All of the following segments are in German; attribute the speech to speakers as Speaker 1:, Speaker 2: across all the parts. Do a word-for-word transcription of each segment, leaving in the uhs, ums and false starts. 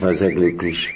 Speaker 1: war sehr glücklich.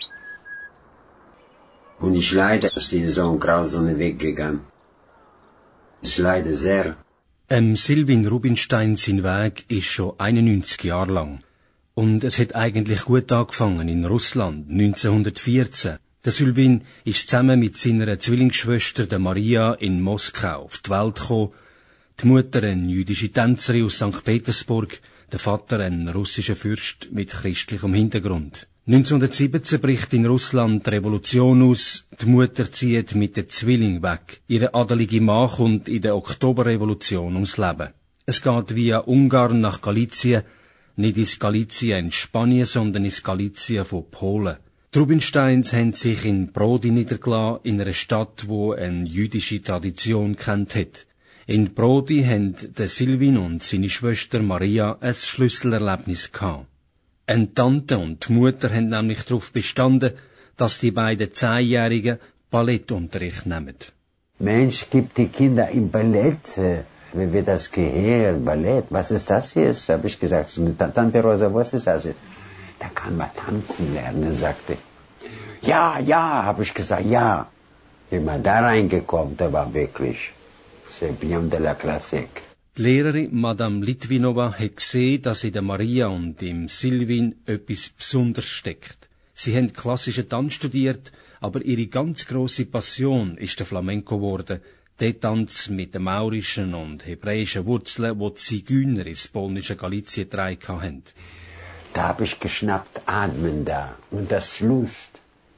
Speaker 1: Und ich leide, dass die in so einen grausamen Weg gegangen. Ich leide sehr.
Speaker 2: Ähm, Sylwin Rubinstein, sein Weg ist schon einundneunzig Jahre lang. Und es hat eigentlich gut angefangen in Russland, neunzehnhundertvierzehn. Der Sylwin ist zusammen mit seiner Zwillingsschwester, der Maria, in Moskau auf die Welt gekommen. Die Mutter eine jüdische Tänzerin aus Sankt Petersburg, der Vater ein russischer Fürst mit christlichem Hintergrund. neunzehnhundertsiebzehn bricht in Russland die Revolution aus, die Mutter zieht mit der Zwilling weg. Ihre adelige Mann kommt in der Oktoberrevolution ums Leben. Es geht via Ungarn nach Galizien, nicht ins Galizien in Spanien, sondern ins Galizien von Polen. Die Rubinsteins haben sich in Brody niedergelassen, in einer Stadt, wo eine jüdische Tradition kennt hat. In Brody haben der Sylwin und seine Schwester Maria ein Schlüsselerlebnis gehabt. Eine Tante und die Mutter haben nämlich darauf bestanden, dass die beiden Zehnjährigen Ballettunterricht nehmen.
Speaker 1: Mensch, gibt die Kinder im Ballett, wie wird das gehört, Ballett, was ist das jetzt? Habe ich gesagt, Tante Rosa, was ist das jetzt? Da kann man tanzen lernen, sagte. Ja, ja, habe ich gesagt, ja. Wenn man da reingekommen, da war wirklich, c'est bien de la classique.
Speaker 2: Die Lehrerin Madame Litvinova hat gesehen, dass in der Maria und im Sylwin etwas Besonderes steckt. Sie haben klassischen Tanz studiert, aber ihre ganz grosse Passion ist der Flamenco geworden, der Tanz mit den maurischen und hebräischen Wurzeln, wo die Zigeuner ins polnische Galizien getragen haben.
Speaker 1: Da habe ich geschnappt, atmen da und das Lust.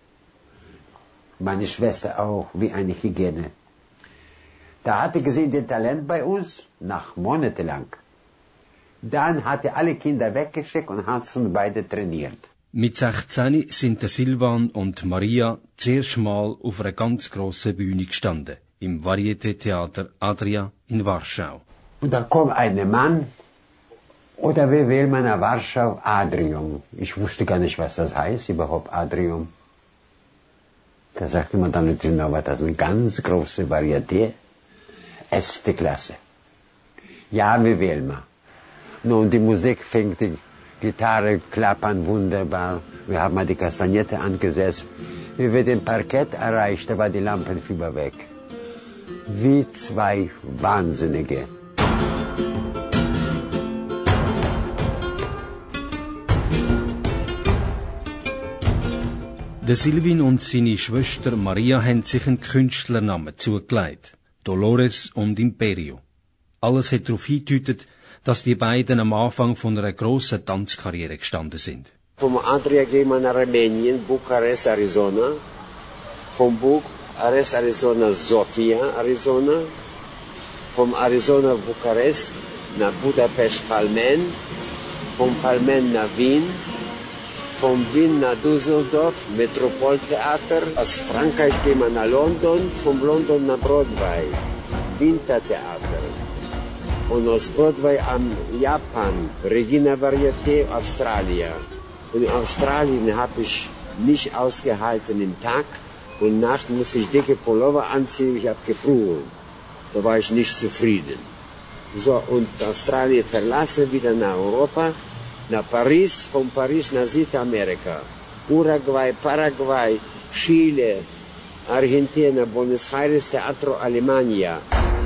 Speaker 1: Meine Schwester auch, wie eine Hygiene. Da hatte gesehen den Talent bei uns, nach monatelang. Dann hatte alle Kinder weggeschickt und hat uns beide trainiert.
Speaker 2: Mit sechzehn sind der Silvan und Maria zuerst mal auf einer ganz grossen Bühne gestanden, im Varieté-Theater Adria in Warschau.
Speaker 1: Und da kommt ein Mann, oder wie will man in Warschau, Adrium. Ich wusste gar nicht, was das heißt, überhaupt Adrium. Da sagte man dann, das ist eine ganz große Varieté. Erste Klasse. Ja, wie will man. Nun, die Musik fängt, die Gitarre klappern wunderbar. Wir haben mal die Kastagnette angesetzt. Wie wir den Parkett erreicht, da war die Lampenfieber weg. Wie zwei Wahnsinnige.
Speaker 2: Der Sylwin und seine Schwester Maria haben sich einen Künstlernamen zugelegt. Dolores und Imperio. Alles hat darauf hingedeutet, dass die beiden am Anfang von einer grossen Tanzkarriere gestanden sind.
Speaker 1: Vom Adria gehen wir nach Rumänien, Bukarest, Arizona. Vom Bukarest, Arizona, Sofia, Arizona. Vom Arizona, Bukarest nach Budapest, Palmen. Vom Palmen nach Wien. Vom Wien nach Düsseldorf, Metropoltheater. Aus Frankreich gehen wir nach London, vom London nach Broadway, Wintertheater. Und aus Broadway am Japan, Regina Varieté, Australien. Und in Australien habe ich nicht ausgehalten im Tag und nachts musste ich dicke Pullover anziehen, ich habe gefroren. Da war ich nicht zufrieden. So, und Australien verlassen, wieder nach Europa. Nach Paris, von Paris nach Südamerika, Uruguay, Paraguay, Chile, Argentinien, Buenos Aires, Teatro Alemania.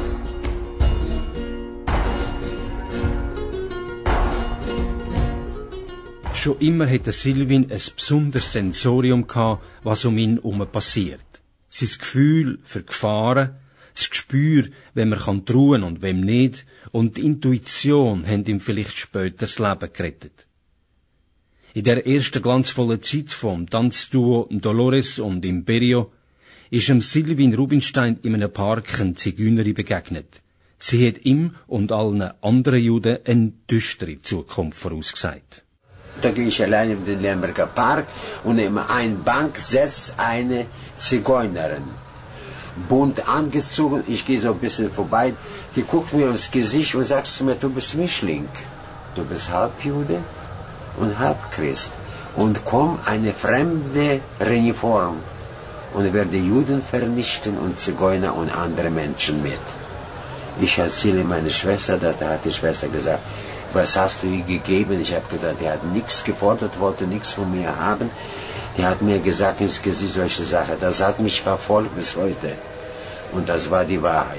Speaker 2: Schon immer hatte Sylwin ein besonderes Sensorium gehabt, was um ihn herum passiert. Sein Gefühl für Gefahren, das Gespür, wem man kann trauen und wem nicht, und die Intuition haben ihm vielleicht später das Leben gerettet. In der ersten glanzvollen Zeit vom Tanzduo Dolores und Imperio ist dem Sylwin Rubinstein in einem Park eine Zigeunerin begegnet. Sie hat ihm und allen anderen Juden eine düstere Zukunft vorausgesagt.
Speaker 1: Da gehe ich alleine in den Lemberger Park und nehme eine Bank, setze eine Zigeunerin. Bunt angezogen, ich gehe so ein bisschen vorbei, die guckt mir ins Gesicht und sagt zu mir, du bist Mischling, du bist halb Jude und halb Christ und komm eine fremde Uniform und werde Juden vernichten und Zigeuner und andere Menschen mit. Ich erzähle meine Schwester, da hat die Schwester gesagt, was hast du ihr gegeben? Ich habe gesagt, die hat nichts gefordert, wollte nichts von mir haben. Die hat mir gesagt ins Gesicht solche Sachen. Das hat mich verfolgt bis heute. Und das war die Wahrheit.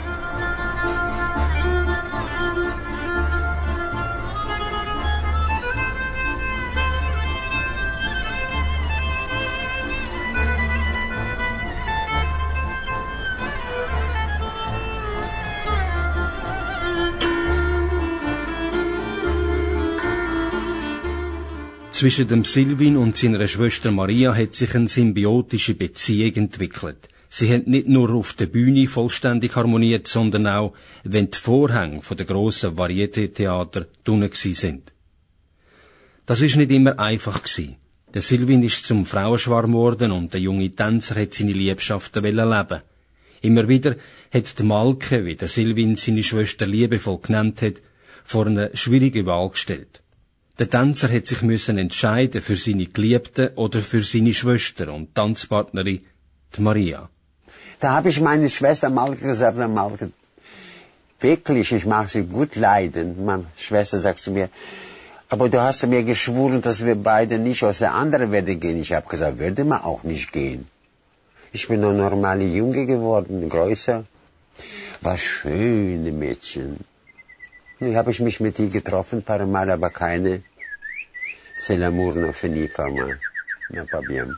Speaker 2: Zwischen dem Silvin und seiner Schwester Maria hat sich eine symbiotische Beziehung entwickelt. Sie haben nicht nur auf der Bühne vollständig harmoniert, sondern auch, wenn die Vorhänge von der grossen Varieté-Theater drinnen sind. Das ist nicht immer einfach gewesen. Der Silvin ist zum Frauenschwarm geworden und der junge Tänzer hat seine Liebschaften leben. Immer wieder hat die Malke, wie der Silvin seine Schwester liebevoll genannt hat, vor eine schwierige Wahl gestellt. Der Tänzer hat sich müssen entscheiden für seine Geliebte oder für seine Schwester und Tanzpartnerin, die Maria.
Speaker 1: Da habe ich meine Schwester Malke gesagt, Malke, wirklich, ich mache sie gut leiden. Meine Schwester sagt zu mir, aber du hast mir geschworen, dass wir beide nicht aus der anderen Welt gehen. Ich habe gesagt, würde man auch nicht gehen. Ich bin ein normaler Junge geworden, größer. War schöne Mädchen. Nun habe ich mich mit ihr getroffen, ein paar Mal, aber keine. C'est l'amour n'a fini par moi. Na, pas bien.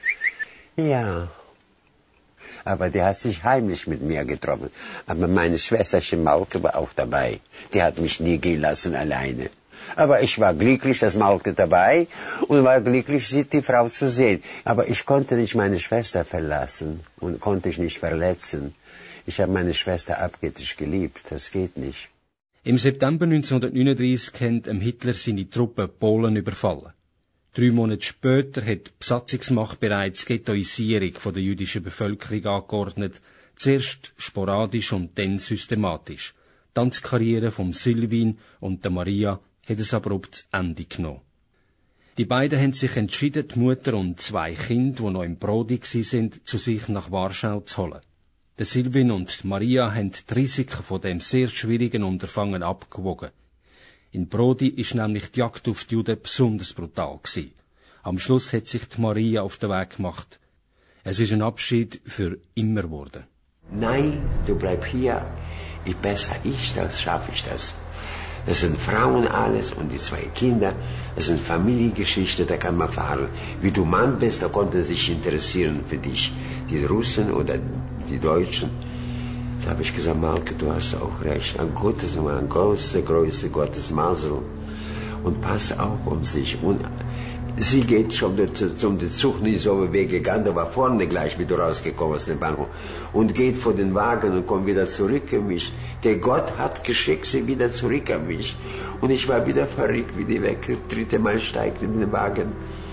Speaker 1: Ja. Aber die hat sich heimlich mit mir getroffen. Aber meine Schwesterchen Malke war auch dabei. Die hat mich nie gehen lassen alleine. Aber ich war glücklich, dass Malke dabei und war glücklich, die Frau zu sehen. Aber ich konnte nicht meine Schwester verlassen und konnte ich nicht verletzen. Ich habe meine Schwester abgöttisch geliebt. Das geht nicht.
Speaker 2: Im September neunzehnhundertneununddreißig haben Hitler seine Truppen Polen überfallen. Drei Monate später hat die Besatzungsmacht bereits die Ghettoisierung der jüdischen Bevölkerung angeordnet, zuerst sporadisch und dann systematisch. Die Tanzkarriere vom Silvin und der Maria hat es abrupt zu Ende genommen. Die beiden haben sich entschieden, die Mutter und zwei Kinder, die noch im Brody waren, zu sich nach Warschau zu holen. Der Silvin und Maria haben die Risiken von dem sehr schwierigen Unterfangen abgewogen. In Brody ist nämlich die Jagd auf die Juden besonders brutal gewesen. Am Schluss hat sich die Maria auf den Weg gemacht. Es ist ein Abschied für immer geworden.
Speaker 1: Nein, du bleib hier. Ich besser ich das, schaffe ich das. Das sind Frauen alles und die zwei Kinder. Das sind Familiengeschichte, da kann man fahren. Wie du Mann bist, da konnte sich interessieren für dich. Die Russen oder die Deutschen. Da habe ich gesagt, Malke, du hast auch recht. Ein Gottes, ein große, große Gottes Masel. Und pass auch um sich. Und sie geht schon zum Zug nicht so weggegangen, da war vorne gleich, wie du rausgekommen aus dem Bahnhof. Und geht vor den Wagen und kommt wieder zurück an mich. Der Gott hat geschickt sie wieder zurück an mich. Und ich war wieder verrückt, wie die weg. Das dritte Mal steigt in den Wagen.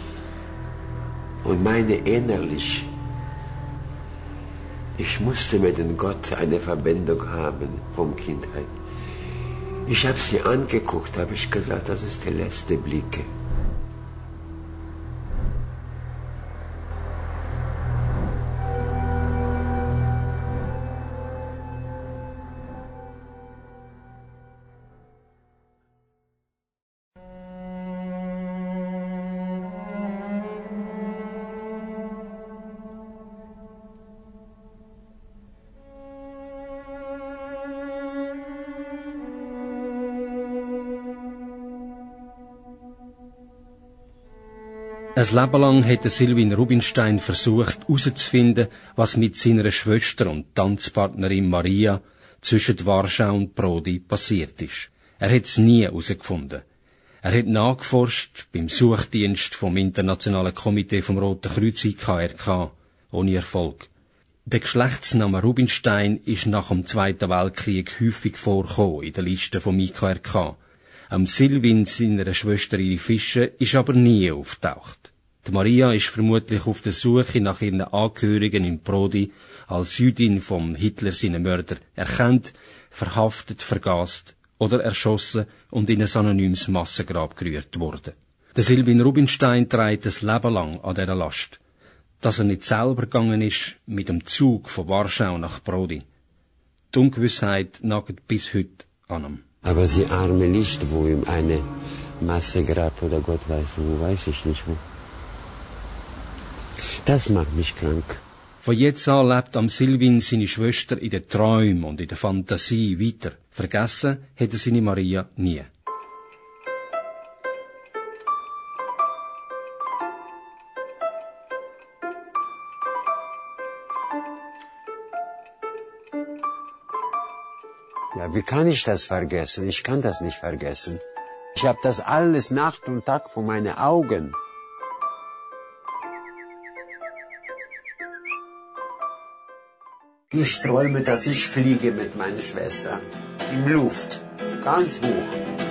Speaker 1: Und meine innerlich, ich musste mit dem Gott eine Verbindung haben vom Kindheit. Ich habe sie angeguckt, habe ich gesagt, das ist der letzte Blick.
Speaker 2: Ein Leben lang hat Silvin Rubinstein versucht herauszufinden, was mit seiner Schwester und Tanzpartnerin Maria zwischen Warschau und Brody passiert ist. Er hat es nie herausgefunden. Er hat nachgeforscht beim Suchdienst vom Internationalen Komitee vom Roten Kreuz I K R K, ohne Erfolg. Der Geschlechtsname Rubinstein ist nach dem Zweiten Weltkrieg häufig vorgekommen in der Liste vom I K R K. Am Silvin seiner Schwester ihre Fische ist aber nie auftaucht. Die Maria ist vermutlich auf der Suche nach ihren Angehörigen in Brody als Jüdin vom Hitler seinen Mörder erkannt, verhaftet, vergast oder erschossen und in ein anonymes Massengrab gerührt worden. Der Silvin Rubinstein trägt das Leben lang an dieser Last. Dass er nicht selber gegangen ist mit dem Zug von Warschau nach Brody. Die Ungewissheit nagt bis heute an ihm.
Speaker 1: Aber sie arme Licht, wo ihm eine Masse grab oder Gott weiß wo, weiß ich nicht wo. Das macht mich krank.
Speaker 2: Von jetzt an lebt am Silvin seine Schwester in den Träumen und in der Fantasie weiter. Vergessen hätte seine Maria nie.
Speaker 1: Ja, wie kann ich das vergessen? Ich kann das nicht vergessen. Ich habe das alles Nacht und Tag vor meinen Augen. Ich träume, dass ich fliege mit meiner Schwester. Im Luft. Ganz hoch.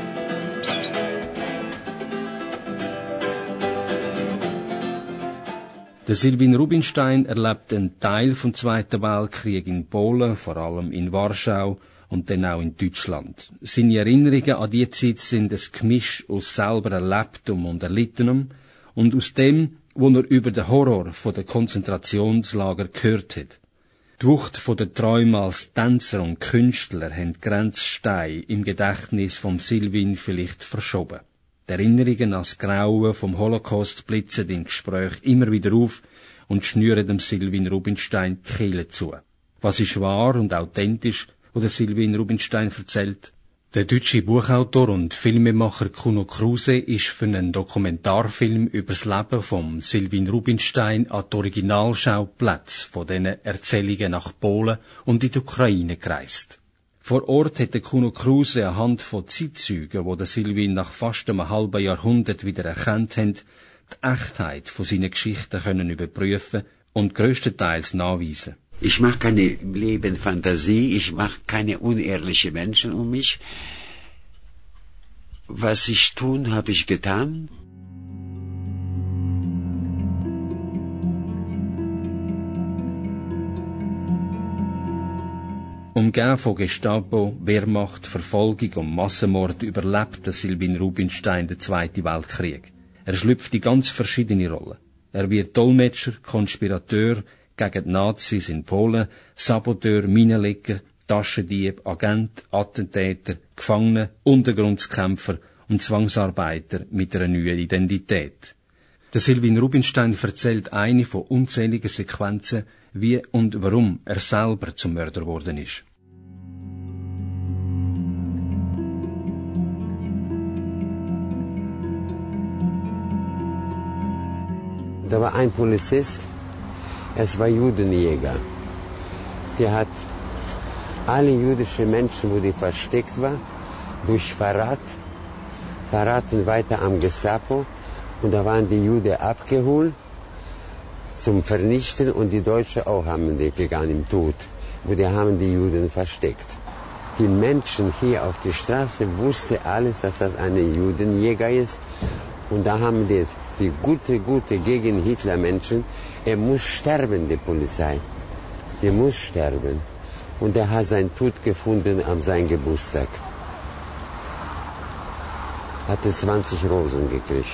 Speaker 2: Der Silvin Rubinstein erlebt einen Teil vom Zweiten Weltkrieg in Polen, vor allem in Warschau und dann auch in Deutschland. Seine Erinnerungen an diese Zeit sind ein Gemisch aus selber Erlebtem und Erlittenem und aus dem, was er über den Horror von der Konzentrationslager gehört hat. Die Wucht von der Träume als Tänzer und Künstler haben die Grenzsteine im Gedächtnis vom Silvin vielleicht verschoben. Die Erinnerungen an das Grauen vom Holocaust blitzen im Gespräch immer wieder auf und schnüren dem Silvin Rubinstein die Kehle zu. Was ist wahr und authentisch, was der Silvin Rubinstein erzählt? Der deutsche Buchautor und Filmemacher Kuno Kruse ist für einen Dokumentarfilm über das Leben von Silvin Rubinstein an die Originalschauplätze von diesen Erzählungen nach Polen und in die Ukraine gereist. Vor Ort hat der Kuno Kruse anhand von Zeitzeugen, die der Silvin nach fast einem halben Jahrhundert wieder erkannt haben, die Echtheit von seinen Geschichten können überprüfen und größtenteils nachweisen.
Speaker 1: Ich mache keine Lebenfantasie, ich mache keine unehrlichen Menschen um mich. Was ich tun, habe ich getan.
Speaker 2: Umgeben von Gestapo, Wehrmacht, Verfolgung und Massenmord überlebt der Silvin Rubinstein den Zweiten Weltkrieg. Er schlüpft in ganz verschiedene Rollen. Er wird Dolmetscher, Konspirateur gegen die Nazis in Polen, Saboteur, Minenleger, Taschendieb, Agent, Attentäter, Gefangener, Untergrundskämpfer und Zwangsarbeiter mit einer neuen Identität. Der Silvin Rubinstein erzählt eine von unzähligen Sequenzen, wie und warum er selber zum Mörder geworden ist.
Speaker 1: Da war ein Polizist, es war Judenjäger. Der hat alle jüdischen Menschen, wo die versteckt war, durch Verrat, verraten weiter am Gestapo. Und da waren die Juden abgeholt zum Vernichten und die Deutschen auch haben die gegangen im Tod. Und die haben die Juden versteckt. Die Menschen hier auf der Straße wussten alles, dass das ein Judenjäger ist. Und da haben die, die gute, gute gegen Hitler-Menschen, er muss sterben, die Polizei. Er muss sterben. Und er hat seinen Tod gefunden an seinem Geburtstag. Hatte zwanzig Rosen gekriegt.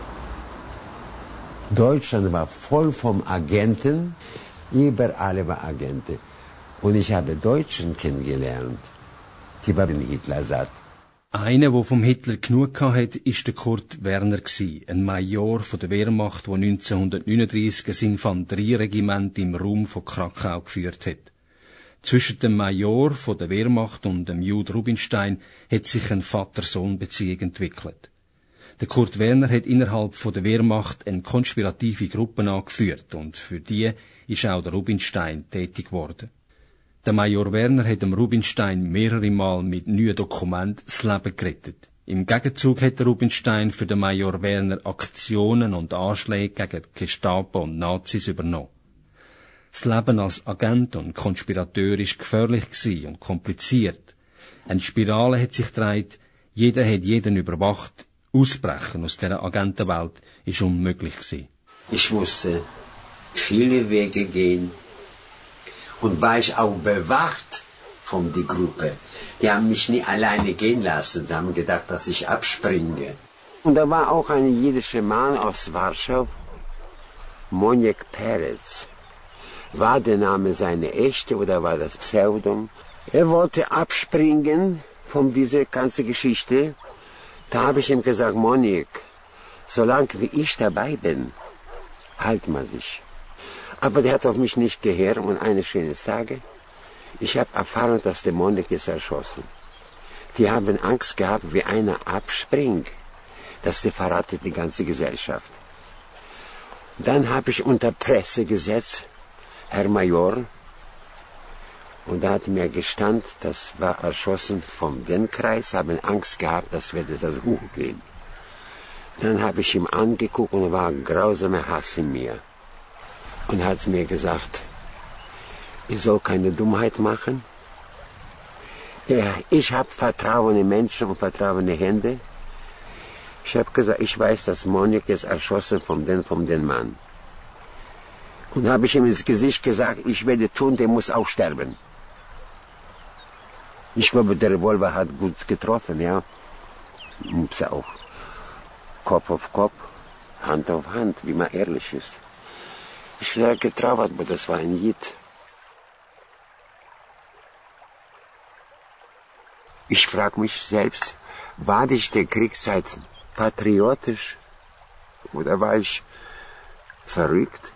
Speaker 1: Deutschland war voll vom Agenten, überall war Agenten. Und ich habe Deutschen kennengelernt, die waren Hitler satt.
Speaker 2: Einer, der vom Hitler genug hatte, ist der Kurt Werner gsi, ein Major von der Wehrmacht, der neunzehnhundertneununddreissig ein Infanterieregiment im Raum von Krakau geführt hat. Zwischen dem Major von der Wehrmacht und dem Jude Rubinstein hat sich eine Vater-Sohn-Beziehung entwickelt. Der Kurt Werner hat innerhalb von der Wehrmacht eine konspirative Gruppe angeführt und für die ist auch der Rubinstein tätig geworden. Der Major Werner hat dem Rubinstein mehrere Mal mit neuen Dokumenten das Leben gerettet. Im Gegenzug hat der Rubinstein für den Major Werner Aktionen und Anschläge gegen die Gestapo und Nazis übernommen. Das Leben als Agent und Konspirateur ist gefährlich gewesen und kompliziert. Eine Spirale hat sich gedreht, jeder hat jeden überwacht. Ausbrechen aus dieser Agentenwelt ist unmöglich gewesen.
Speaker 1: Ich musste viele Wege gehen und war ich auch bewacht von der Gruppe. Die haben mich nie alleine gehen lassen, die haben gedacht, dass ich abspringe. Und da war auch ein jüdischer Mann aus Warschau, Moniek Peretz. War der Name seine echte oder war das Pseudom? Er wollte abspringen von dieser ganzen Geschichte, da habe ich ihm gesagt, Monik, solange wie ich dabei bin, halt man sich. Aber der hat auf mich nicht gehört und eines schönen Tages, ich habe erfahren, dass der Monik ist erschossen. Die haben Angst gehabt, wie einer abspringt, dass der verratet die ganze Gesellschaft. Dann habe ich unter Presse gesetzt, Herr Major, und da hat mir gestanden, das war erschossen vom den Kreis, haben Angst gehabt, das werde das Buch gehen. Dann habe ich ihm angeguckt und war ein grausamer Hass in mir. Und hat mir gesagt, ich soll keine Dummheit machen. Ja, ich habe vertrauende Menschen und vertrauende Hände. Ich habe gesagt, ich weiß, dass Monik ist erschossen von den, von den Mann. Und habe ich ihm ins Gesicht gesagt, ich werde tun, der muss auch sterben. Ich glaube, der Revolver hat gut getroffen, ja. Ups, auch. Kopf auf Kopf, Hand auf Hand, wie man ehrlich ist. Ich wäre getrauert, aber das war ein Jid. Ich frage mich selbst, war ich der Kriegszeit patriotisch oder war ich verrückt?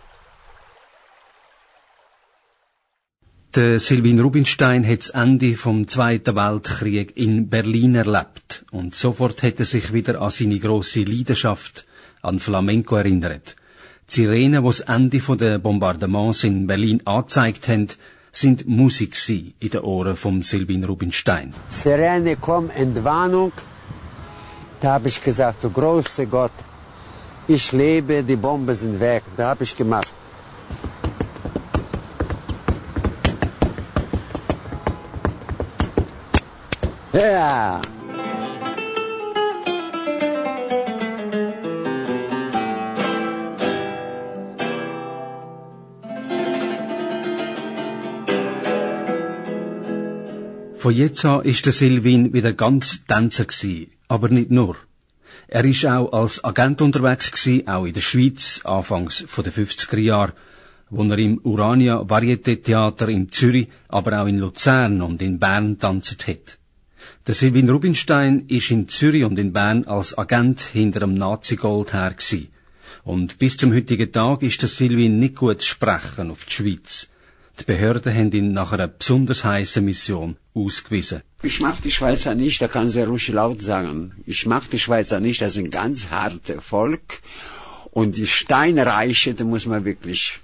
Speaker 2: Der Sylvain Rubinstein hat das Ende vom Zweiten Weltkrieg in Berlin erlebt und sofort hat er sich wieder an seine grosse Leidenschaft, an Flamenco erinnert. Die Sirenen, die das Ende der Bombardements in Berlin angezeigt haben, sind Musik in den Ohren von Sylvain Rubinstein.
Speaker 1: Sirene, komm, Entwarnung. Da habe ich gesagt, du große Gott, ich lebe, die Bomben sind weg. Da habe ich gemacht. Ja!
Speaker 2: Von jetzt an ist der Sylvain wieder ganz Tänzer gsi, aber nicht nur. Er ist auch als Agent unterwegs gsi, auch in der Schweiz, anfangs von den fünfziger Jahren, wo er im Urania Varieté Theater in Zürich, aber auch in Luzern und in Bern tanzt hat. Der Sylvain Rubinstein ist in Zürich und in Bern als Agent hinter dem Nazi-Gold her gsi. Und bis zum heutigen Tag ist der Sylvain nicht gut zu sprechen auf die Schweiz. Die Behörden haben ihn nach einer besonders heißen Mission ausgewiesen.
Speaker 3: Ich mag die Schweizer nicht, da kann sie ruhig laut sagen. Ich mag die Schweizer nicht, das ist ein ganz hartes Volk. Und die Steinreiche, da muss man wirklich...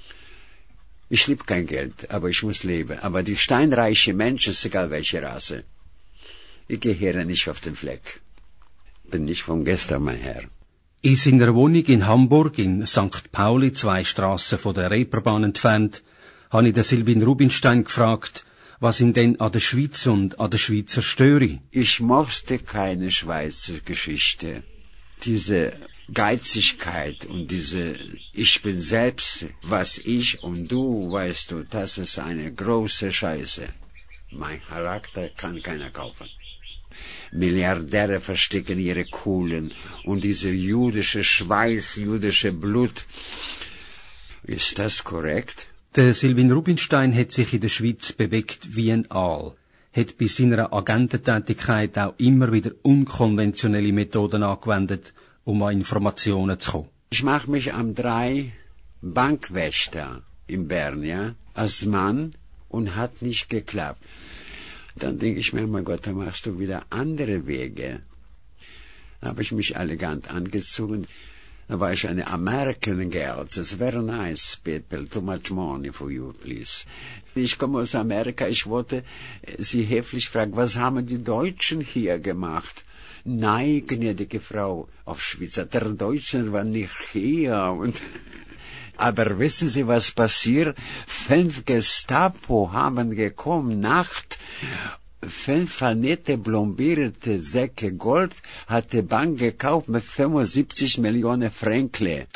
Speaker 3: Ich liebe kein Geld, aber ich muss leben. Aber die steinreiche Menschen, ist egal welche Rasse. Ich gehöre nicht auf den Fleck. Bin nicht von gestern, mein Herr.
Speaker 2: In seiner Wohnung in Hamburg, in Sankt Pauli, zwei Strassen von der Reeperbahn entfernt, habe ich den Sylvain Rubinstein gefragt, was ihn denn an der Schweiz und an der Schweizer störe.
Speaker 3: Ich mochte keine Schweizer Geschichte. Diese Geizigkeit und diese Ich bin selbst, was ich und du, weißt du, das ist eine große Scheiße. Mein Charakter kann keiner kaufen. Milliardäre verstecken ihre Kohlen und diese jüdische Schweiß, jüdische Blut. Ist das korrekt?
Speaker 2: Der Sylvain Rubinstein hat sich in der Schweiz bewegt wie ein Aal, hat bei seiner Agententätigkeit auch immer wieder unkonventionelle Methoden angewendet, um an Informationen zu kommen.
Speaker 3: Ich mache mich am drei Bankwächter in Bern, ja, als Mann und hat nicht geklappt. Dann denke ich mir, mein Gott, da machst du wieder andere Wege. Da habe ich mich elegant angezogen. Da war ich eine American Girl. It's very nice, people. Too much money for you, please. Ich komme aus Amerika. Ich wollte sie höflich fragen, was haben die Deutschen hier gemacht? Nein, gnädige Frau, auf Schweizer, der Deutschen war nicht hier. Und aber wissen Sie, was passiert? Fünf Gestapo haben gekommen, Nacht. Fünf nette, blombierte Säcke Gold hat die Bank gekauft mit fünfundsiebzig Millionen Fränkle.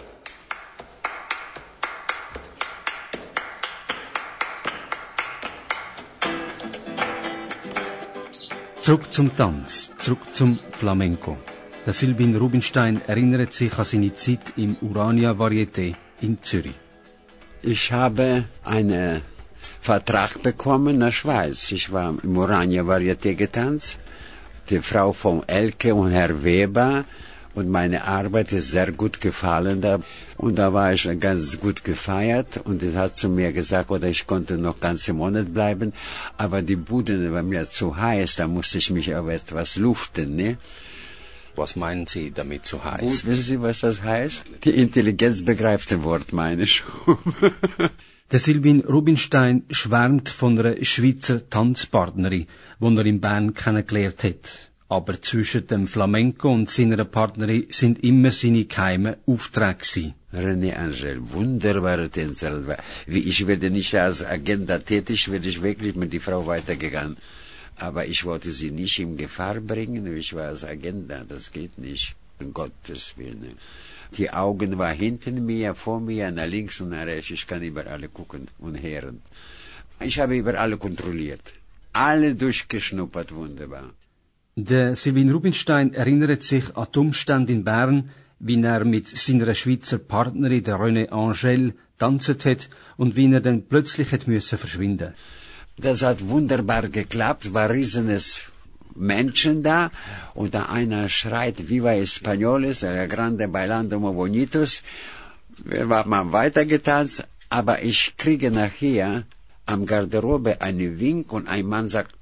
Speaker 2: Zurück zum Tanz, zurück zum Flamenco. Der Sylvain Rubinstein erinnert sich an seine Zeit im Urania Varieté in Zürich.
Speaker 3: Ich habe eine Vertrag bekommen nach Schweiz. Ich war im Oranje Varieté getanzt. Die Frau von Elke und Herr Weber. Und meine Arbeit ist sehr gut gefallen da. Und da war ich ganz gut gefeiert. Und es hat zu mir gesagt, oder ich konnte noch ganze Monat bleiben. Aber die Bude war mir zu heiß, da musste ich mich aber etwas luften, ne?
Speaker 2: Was meinen Sie damit zu heiß?
Speaker 3: Gut, wissen Sie, was das heißt? Die Intelligenz begreift das Wort, meine ich.
Speaker 2: Der Sylvain Rubinstein schwärmt von einer Schweizer Tanzpartnerin, die er in Bern kennengelernt hat. Aber zwischen dem Flamenco und seiner Partnerin sind immer seine geheimen Aufträge gewesen.
Speaker 3: René Angel, wunderbare Tänzerin. Wie ich werde nicht als Agenda tätig, werde ich wirklich mit der Frau weitergegangen. Aber ich wollte sie nicht in Gefahr bringen, ich war als Agenda, das geht nicht, um Gottes Willen. Die Augen waren hinter mir, vor mir, nach links und nach rechts, ich kann über alle gucken und hören. Ich habe über alle kontrolliert, alle durchgeschnuppert, wunderbar.
Speaker 2: Der Sylvain Rubinstein erinnert sich an die Umstände in Bern, wie er mit seiner Schweizer Partnerin, der René Angel, tanzt hat und wie er dann plötzlich hat müssen verschwinden.
Speaker 3: Das hat wunderbar geklappt, war riesenes Menschen da und da einer schreit Viva Españoles, el grande bailando muy bonitos. Wir haben weitergetanzt, aber ich kriege nachher am Garderobe einen Wink und ein Mann sagt,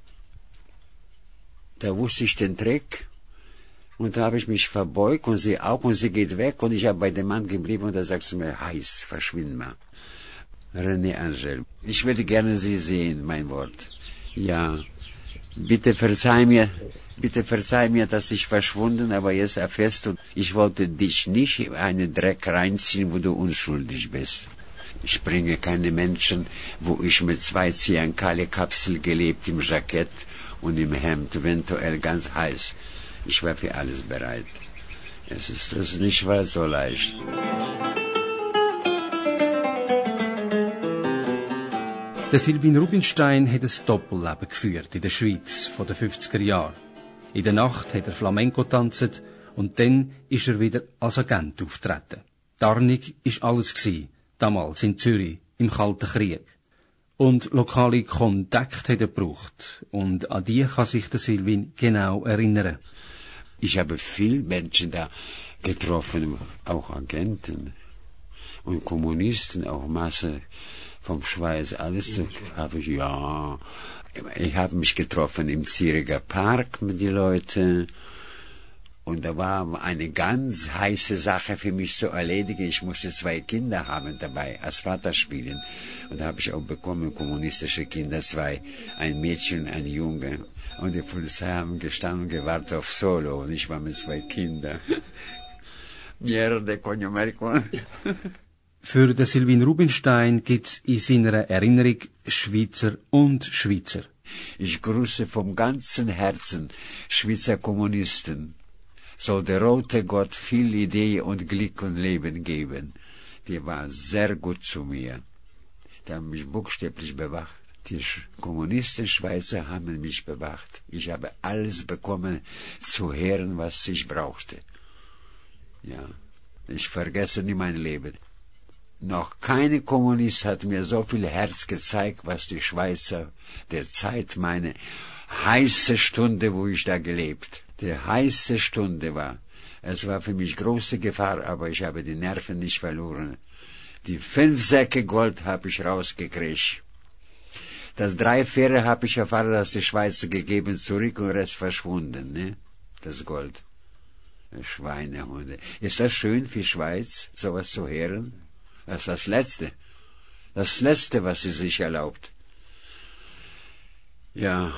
Speaker 3: da wusste ich den Trick und da habe ich mich verbeugt und sie auch und sie geht weg und ich habe bei dem Mann geblieben und da sagt sie mir, heiß, verschwinden mal. René Angel, ich würde gerne Sie sehen, mein Wort. Ja, bitte verzeih mir, bitte verzeih mir, dass ich verschwunden, aber jetzt erfährst du, ich wollte dich nicht in einen Dreck reinziehen, wo du unschuldig bist. Ich bringe keine Menschen, wo ich mit zwei Cyankali-Kapsel gelebt, im Jackett und im Hemd, eventuell ganz heiß. Ich war für alles bereit. Es ist das nicht war so leicht.
Speaker 2: Der Sylvain Rubinstein hat ein Doppelleben geführt in der Schweiz von den fünfziger Jahren. In der Nacht hat er Flamenco getanzt und dann ist er wieder als Agent auftreten. Tarnig ist alles gsi, damals in Zürich, im Kalten Krieg. Und lokale Kontakte hat er gebraucht. Und an die kann sich der Sylvain genau erinnern.
Speaker 3: Ich habe viele Menschen da getroffen, auch Agenten und Kommunisten, auch Masse vom Schweiz, alles habe ich, ja. Ich habe mich getroffen im Züricher Park mit den Leuten und da war eine ganz heiße Sache für mich zu erledigen. Ich musste zwei Kinder haben dabei, als Vater spielen. Und da habe ich auch bekommen, kommunistische Kinder, zwei, ein Mädchen und ein Junge. Und die Polizei haben gestanden und gewartet auf Solo und ich war mit zwei Kindern. Mierda, coño, Americano.
Speaker 2: Für den Sylvain Rubinstein gibt's in seiner Erinnerung Schweizer und Schweizer.
Speaker 3: Ich grüße vom ganzen Herzen Schweizer Kommunisten. Soll der rote Gott viel Idee und Glück und Leben geben. Die war sehr gut zu mir. Die haben mich buchstäblich bewacht. Die Kommunisten Schweizer haben mich bewacht. Ich habe alles bekommen zu hören, was ich brauchte. Ja, ich vergesse nie mein Leben. Noch keine Kommunist hat mir so viel Herz gezeigt, was die Schweizer der Zeit, meine heiße Stunde, wo ich da gelebt. Die heiße Stunde war. Es war für mich große Gefahr, aber ich habe die Nerven nicht verloren. Die fünf Säcke Gold habe ich rausgekriegt. Das drei Fähre habe ich erfahren, dass die Schweizer gegeben, zurück und Rest verschwunden, ne? Das Gold. Schweinehunde. Ist das schön für Schweiz, sowas zu hören? Das ist das Letzte. Das Letzte, was sie sich erlaubt. Ja.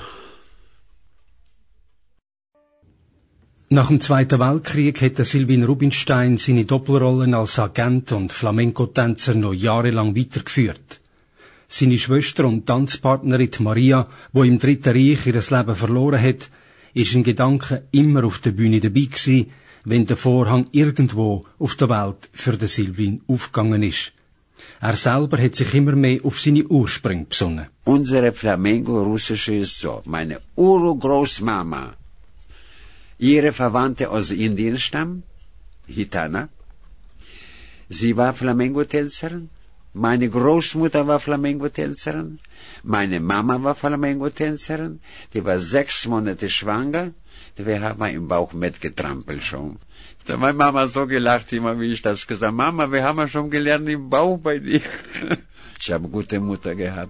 Speaker 2: Nach dem Zweiten Weltkrieg hat der Sylvain Rubinstein seine Doppelrollen als Agent und Flamenco-Tänzer noch jahrelang weitergeführt. Seine Schwester und Tanzpartnerin Maria, die im Dritten Reich ihr Leben verloren hat, ist in Gedanken immer auf der Bühne dabei gewesen, wenn der Vorhang irgendwo auf der Welt für den Sylvain aufgegangen ist. Er selber hat sich immer mehr auf seine Ursprünge besonnen.
Speaker 3: Unsere Flamenco-Russische ist so. Meine Urgroßmama, ihre Verwandte aus Indien stammen, Hitana. Sie war Flamenco-Tänzerin Meine Großmutter war Flamenco-Tänzerin, meine Mama war Flamenco-Tänzerin, die war sechs Monate schwanger, wir haben im Bauch mitgetrampelt schon. Da hat meine Mama so gelacht, immer wie ich das gesagt habe, Mama, wir haben ja schon gelernt im Bauch bei dir. Ich habe eine gute Mutter gehabt.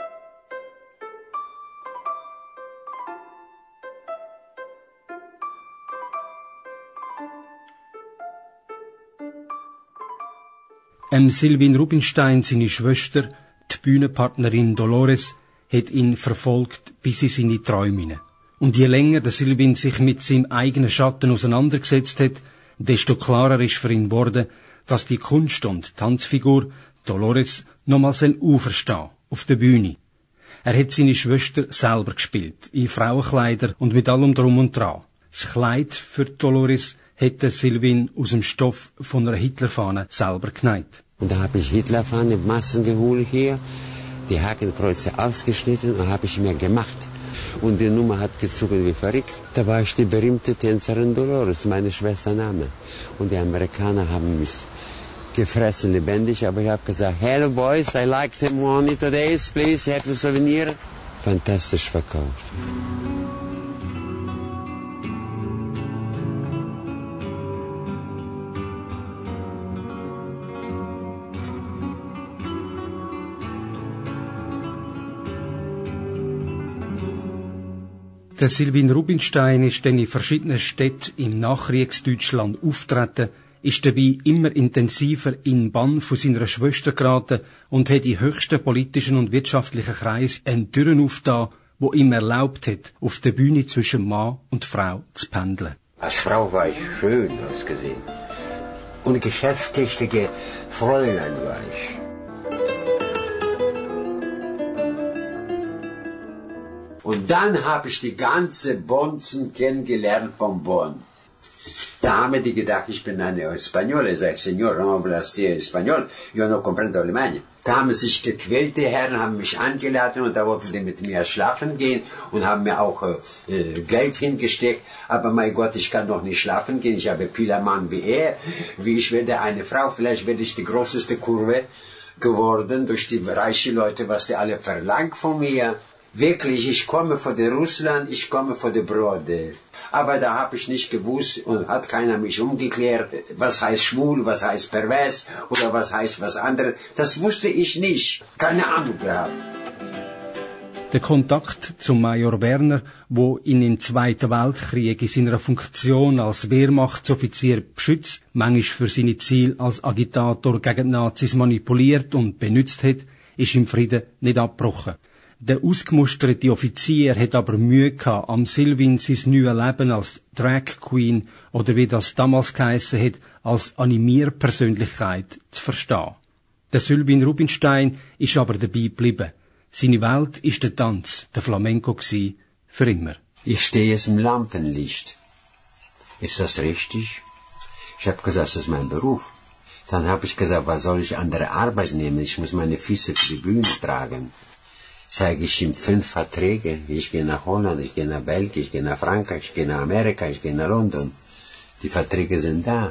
Speaker 2: Ähm, Sylvin Rubinstein, seine Schwester, die Bühnenpartnerin Dolores, hat ihn verfolgt bis in seine Träume hinein. Und je länger der Sylvin sich mit seinem eigenen Schatten auseinandergesetzt hat, desto klarer ist für ihn geworden, dass die Kunst- und Tanzfigur Dolores nochmals auferstehen auf der Bühne. Er hat seine Schwester selber gespielt, in Frauenkleider und mit allem drum und dran. Das Kleid für Dolores hätte Sylvin aus dem Stoff von einer Hitlerfahne selber genäht.
Speaker 1: Und da habe ich Hitlerfahne, Massen geholt hier, die Hakenkreuze ausgeschnitten und habe ich mir gemacht. Und die Nummer hat gezogen wie verrückt. Da war ich die berühmte Tänzerin Dolores, meine Schwester Name. Und die Amerikaner haben mich gefressen lebendig, aber ich habe gesagt, hello boys, I like them one today, please, have a souvenir. Fantastisch verkauft.
Speaker 2: Der Sylvin Rubinstein ist dann in verschiedenen Städten im Nachkriegsdeutschland auftreten, ist dabei immer intensiver in den Bann von seiner Schwester geraten und hat in höchsten politischen und wirtschaftlichen Kreisen eine Türen aufgetan, wo ihm erlaubt hat, auf der Bühne zwischen Mann und Frau zu pendeln.
Speaker 4: Als Frau war ich schön ausgesehen. Und geschäftstüchtige Fräulein war ich. Und dann habe ich die ganze Bonzen kennengelernt von Bonn. Da haben die gedacht, ich bin ein Español. Ich sage, Señor, no hablas de Español, yo no comprendo Alemania. Da haben sich gequält, die Herren haben mich eingeladen und da wollten die mit mir schlafen gehen und haben mir auch äh, Geld hingesteckt. Aber mein Gott, ich kann doch nicht schlafen gehen. Ich habe vieler Mann wie er, wie ich werde eine Frau. Vielleicht werde ich die größte Kurve geworden durch die reichen Leute, was die alle verlangen von mir. Wirklich, ich komme von der Russland, ich komme von der Brode. Aber da habe ich nicht gewusst und hat keiner mich umgeklärt, was heißt schwul, was heißt pervers oder was heißt was anderes. Das wusste ich nicht. Keine Ahnung gehabt.
Speaker 2: Der Kontakt zum Major Werner, wo ihn im Zweiten Weltkrieg in seiner Funktion als Wehrmachtsoffizier beschützt, manchmal für seine Ziele als Agitator gegen die Nazis manipuliert und benutzt hat, ist im Frieden nicht abgebrochen. Der ausgemusterte Offizier hat aber Mühe gehabt, am Sylvin sein neues Leben als Drag Queen oder wie das damals geheissen hat, als Animierpersönlichkeit zu verstehen. Der Sylvin Rubinstein ist aber dabei geblieben. Seine Welt ist der Tanz, der Flamenco gsi, für immer.
Speaker 4: Ich stehe jetzt im Lampenlicht. Ist das richtig? Ich habe gesagt, das ist mein Beruf. Dann habe ich gesagt, was soll ich andere Arbeit nehmen? Ich muss meine Füße für die Bühne tragen. Zeige ich ihm fünf Verträge. Ich gehe nach Holland, ich gehe nach Belgien, ich gehe nach Frankreich, ich gehe nach Amerika, ich gehe nach London. Die Verträge sind da.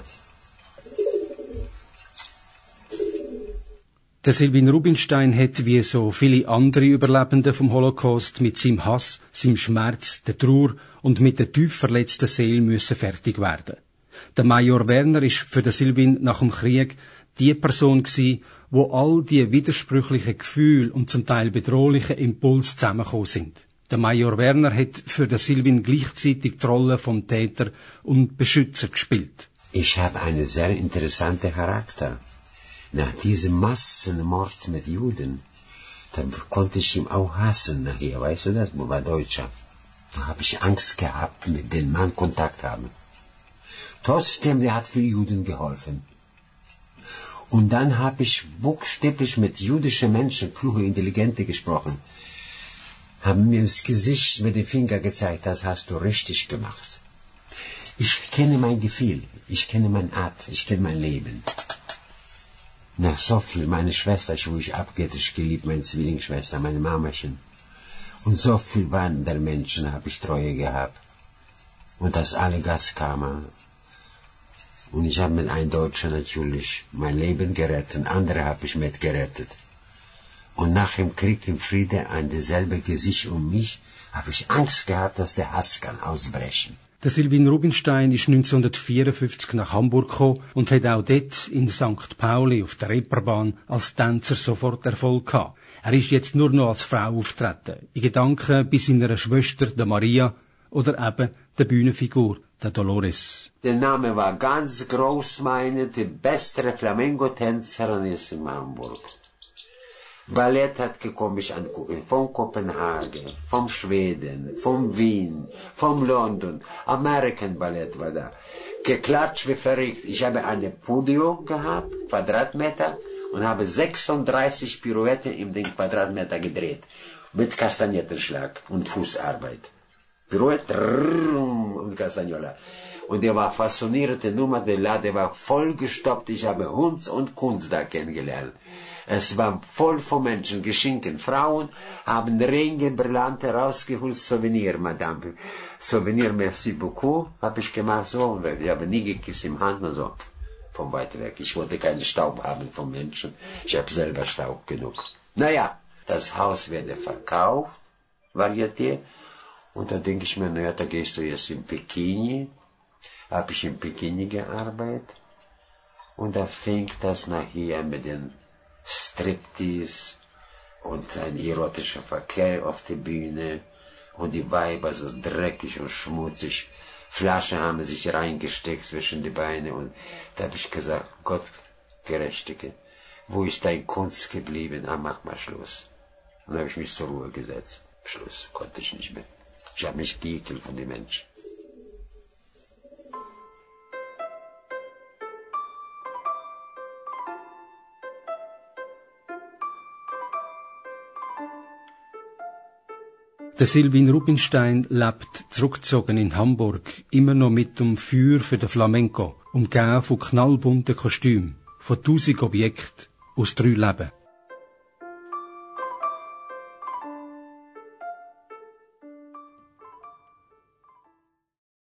Speaker 2: Der Sylvin Rubinstein hat, wie so viele andere Überlebende vom Holocaust, mit seinem Hass, seinem Schmerz, der Trauer und mit der tief verletzten Seele müssen fertig werden. Der Major Werner ist für den Sylvin nach dem Krieg die Person gsi, wo all die widersprüchlichen Gefühle und zum Teil bedrohlichen Impulse zusammengekommen sind. Der Major Werner hat für den Sylvin gleichzeitig die Rolle vom Täter und Beschützer gespielt.
Speaker 4: Ich habe einen sehr interessanten Charakter. Nach diesem Massenmord mit Juden, dann konnte ich ihn auch hassen nachher, weißt du das, wo war Deutscher. Da habe ich Angst gehabt, mit dem Mann Kontakt haben. Trotzdem, der hat für Juden geholfen. Und dann habe ich buchstäblich mit jüdischen Menschen, kluge, intelligente gesprochen. Haben mir ins Gesicht mit dem Finger gezeigt, das hast du richtig gemacht. Ich kenne mein Gefühl, ich kenne meine Art, ich kenne mein Leben. Na, so viel, meine Schwester, wo ich abgeht, ich geliebt, meine Zwillingsschwester, meine Mamachen. Und so viel waren der Menschen, habe ich Treue gehabt. Und dass alle Gas kamen. Und ich habe mit einem Deutschen natürlich mein Leben gerettet, und andere habe ich mitgerettet. Und nach dem Krieg im Frieden an dasselbe Gesicht um mich, habe ich Angst gehabt, dass der Hass kann ausbrechen.
Speaker 2: Der Sylvain Rubinstein ist neunzehnhundertvierundfünfzig nach Hamburg gekommen und hat auch dort in Sankt Pauli auf der Reeperbahn als Tänzer sofort Erfolg gehabt. Er ist jetzt nur noch als Frau auftreten, in Gedanken bei seiner Schwester, der Maria, oder eben der Bühnenfigur, der Dolores.
Speaker 4: Der Name war ganz groß, meine, die beste Flamenco-Tänzerin ist in Hamburg. Ballett hat gekommen, mich angucken, von Kopenhagen, vom Schweden, vom Wien, vom London, American Ballett war da. Geklatscht wie verrückt. Ich habe eine Podium gehabt, Quadratmeter, und habe sechsunddreißig Pirouetten in den Quadratmeter gedreht. Mit Kastagnettenschlag und Fußarbeit. Pirouette und Castagnola. Und der war faszinierte Nummer, der Laden war vollgestopft. Ich habe Hund und Kunst da kennengelernt. Es war voll von Menschen, Geschenken. Frauen haben Ringe, Brillante rausgeholt, Souvenir, Madame. Souvenir, merci beaucoup, habe ich gemacht, so. Ich habe nie gekisst im Hand, nur so, von weit weg. Ich wollte keinen Staub haben von Menschen. Ich habe selber Staub genug. Naja, das Haus werde verkauft, Varieté. Und da denke ich mir, naja, da gehst du jetzt in Bikini. Habe ich in Bikini gearbeitet. Und da fing das nachher mit den Striptease und ein erotischer Verkehr auf der Bühne und die Weiber so dreckig und schmutzig. Flaschen haben sich reingesteckt zwischen die Beine und da habe ich gesagt, Gott, Gerechtige, wo ist dein Kunst geblieben? Ah, mach mal Schluss. Und dann habe ich mich zur Ruhe gesetzt. Schluss, konnte ich nicht mehr. Ich habe mich geekelt von den Menschen.
Speaker 2: Der Sylvain Rubinstein lebt zurückgezogen in Hamburg, immer noch mit dem Feuer für den Flamenco, umgeben von knallbunten Kostümen, von tausend Objekten aus drei Leben.